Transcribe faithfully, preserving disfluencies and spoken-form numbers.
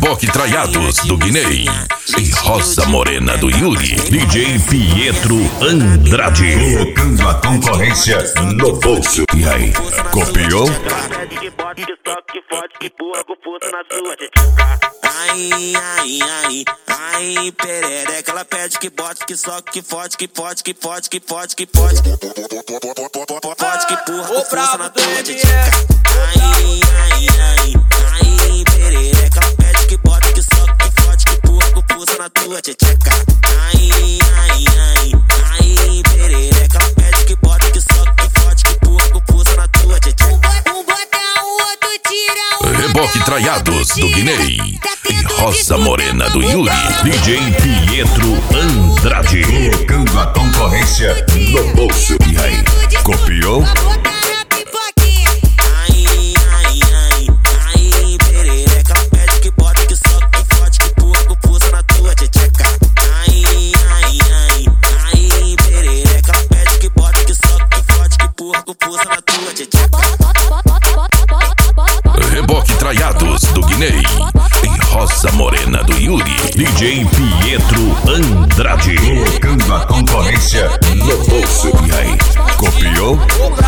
Reboque Traiados do Guinei e Rosa Morena do Yuri. D J Pietro Andrade, colocando a concorrência no bolso. E aí, copiou? Ai, ai, ai, ai, perereca, ela pede que bote, que soque, que fode, que pode, que pode, que pode, que pode. Pode que porra, com força na tua tcheca. Ai, ai, ai, ai, perereca, ela pede que bote, que soque, que fode, que porra, com força na tua tcheca. Ai, ai, ai, ai, perereca, ela pede que bote, que soque, que fode, que porra, com força na tua tcheca. Um bota o outro tira o Reboque Traiados do Guinei e Rosa Morena do Yuri. D J Pietro Andrade, Colocando a concorrência no bolso. E aí, copiou? Ai, ai, ai, ai, perereca, ela pede que bote, que soque, que fode, que porra, com força na tua tcheca. Ai, ai, ai, ai, perereca, ela pede que bote, que soque, que fode, que porra, com força na tua tcheca. Reboque Traiados do Guinei e Rosa Morena do Yuri. D J Pietro Andrade, Colocando a concorrência no bolso. E aí, copiou?